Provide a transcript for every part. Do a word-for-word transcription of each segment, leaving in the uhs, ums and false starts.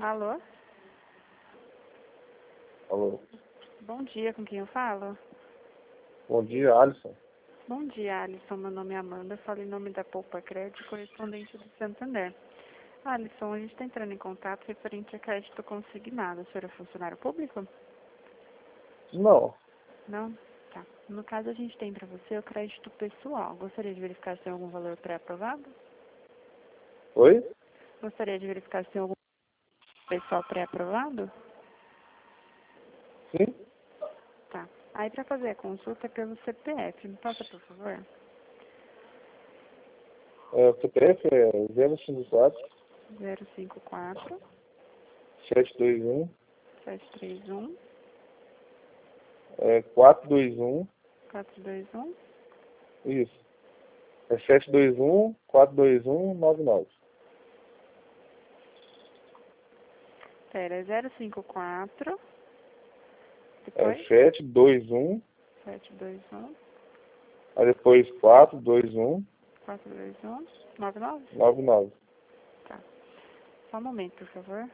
Alô? Alô. Bom dia, com quem eu falo? Bom dia, Alisson. Bom dia, Alisson. Meu nome é Amanda, eu falo em nome da Poupa Crédito, correspondente do Santander. Alisson, a gente está entrando em contato referente a crédito consignado. O senhor é funcionário público? Não. Não? Tá. No caso, a gente tem para você o crédito pessoal. Gostaria de verificar se tem algum valor pré-aprovado? Oi? Gostaria de verificar se tem algum pessoal pré-aprovado? Sim? Tá. Aí, para fazer a consulta é pelo C P F. Me passa, por favor. É, o C P F é zero cinco quatro, zero cinco quatro, sete dois um, sete três um, é, quatro dois um. quatro dois um. Isso. É sete dois um, quatro dois um, nove nove. Pera, é zero cinco quatro, É depois sete dois um, sete dois um, aí depois quatro dois um, quatro dois um, nove nove? nove nove. Tá. Só um momento, por favor.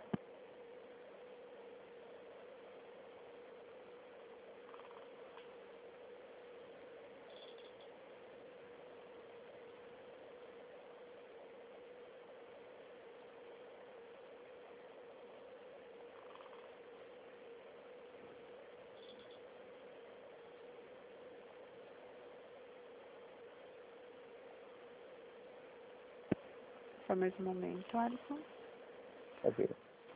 Só mais um momento, Alisson. Ok.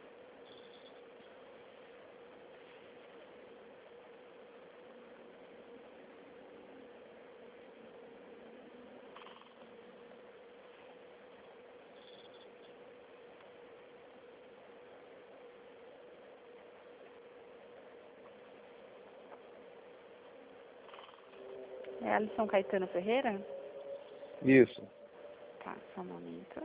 É Alisson Caetano Ferreira? Isso. Tá, só um momento.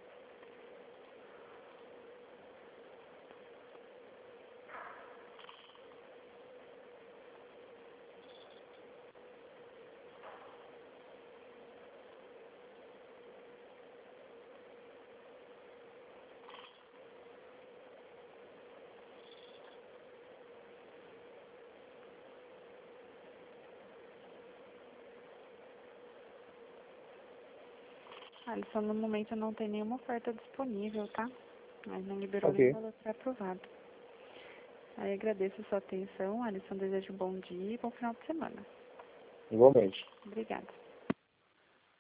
Alisson, no momento não tem nenhuma oferta disponível, tá? Mas não liberou nenhum Ok. valor pré-aprovado. Aí agradeço a sua atenção, Alisson. Desejo um bom dia e bom final de semana. Igualmente. Obrigada.